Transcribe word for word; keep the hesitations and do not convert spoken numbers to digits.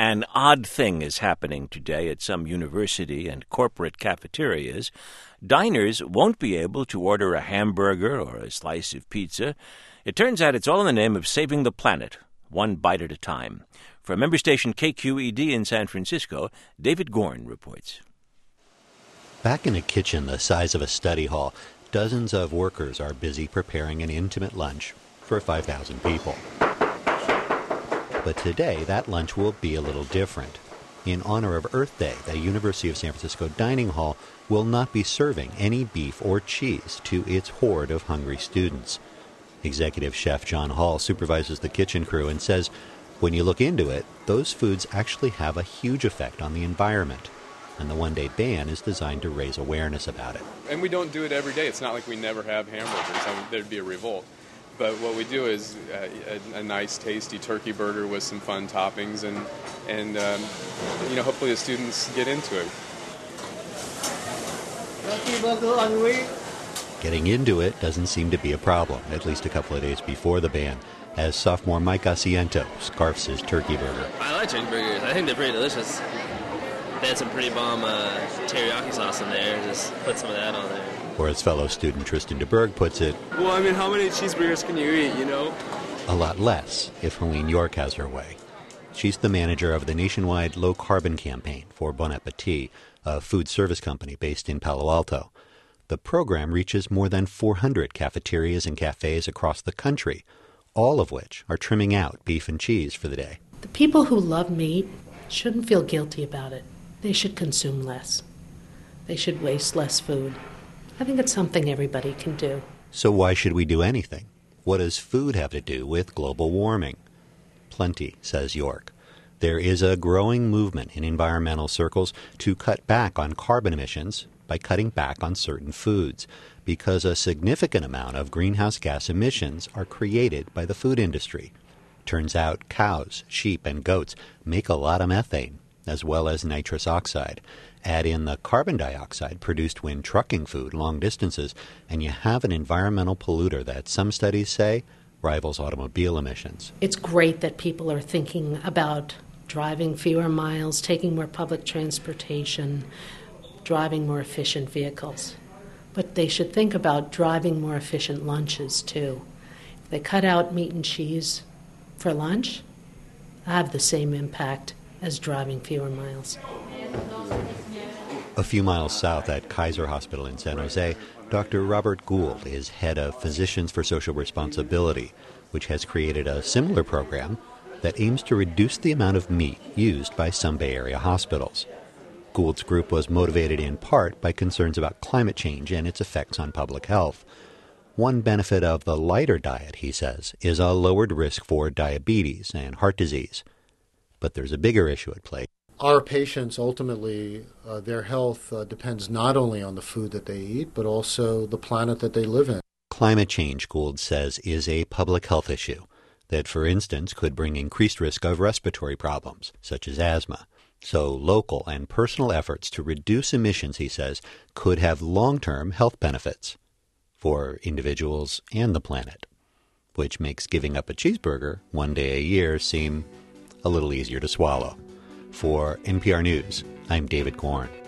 An odd thing is happening today at some university and corporate cafeterias. Diners won't be able to order a hamburger or a slice of pizza. It turns out it's all in the name of saving the planet, one bite at a time. From member station K Q E D in San Francisco, David Gorn reports. Back in a kitchen the size of a study hall, dozens of workers are busy preparing an intimate lunch for five thousand people. But today, that lunch will be a little different. In honor of Earth Day, the University of San Francisco dining hall will not be serving any beef or cheese to its horde of hungry students. Executive Chef John Hall supervises the kitchen crew and says, when you look into it, those foods actually have a huge effect on the environment. And the one-day ban is designed to raise awareness about it. And we don't do it every day. It's not like we never have hamburgers. I mean, there'd be a revolt. But what we do is uh, a, a nice, tasty turkey burger with some fun toppings, and, and um, you know, hopefully the students get into it. Getting into it doesn't seem to be a problem, at least a couple of days before the ban, as sophomore Mike Asiento scarfs his turkey burger. I like turkey burgers. I think they're pretty delicious. They had some pretty bomb uh, teriyaki sauce in there. Just put some of that on there. Or as fellow student Tristan DeBerg puts it, well, I mean, how many cheeseburgers can you eat, you know? A lot less if Helene York has her way. She's the manager of the nationwide low-carbon campaign for Bon Appetit, a food service company based in Palo Alto. The program reaches more than four hundred cafeterias and cafes across the country, all of which are trimming out beef and cheese for the day. The people who love meat shouldn't feel guilty about it. They should consume less. They should waste less food. I think it's something everybody can do. So why should we do anything? What does food have to do with global warming? Plenty, says York. There is a growing movement in environmental circles to cut back on carbon emissions by cutting back on certain foods, because a significant amount of greenhouse gas emissions are created by the food industry. Turns out cows, sheep, and goats make a lot of methane, as well as nitrous oxide. Add in the carbon dioxide produced when trucking food long distances, and you have an environmental polluter that some studies say rivals automobile emissions. It's great that people are thinking about driving fewer miles, taking more public transportation, driving more efficient vehicles. But they should think about driving more efficient lunches, too. If they cut out meat and cheese for lunch, I have the same impact as driving fewer miles. A few miles south at Kaiser Hospital in San Jose, Doctor Robert Gould is head of Physicians for Social Responsibility, which has created a similar program that aims to reduce the amount of meat used by some Bay Area hospitals. Gould's group was motivated in part by concerns about climate change and its effects on public health. One benefit of the lighter diet, he says, is a lowered risk for diabetes and heart disease. But there's a bigger issue at play. Our patients, ultimately, uh, their health uh, depends not only on the food that they eat, but also the planet that they live in. Climate change, Gould says, is a public health issue that, for instance, could bring increased risk of respiratory problems, such as asthma. So local and personal efforts to reduce emissions, he says, could have long-term health benefits for individuals and the planet, which makes giving up a cheeseburger one day a year seem a little easier to swallow. For N P R News, I'm David Gorn.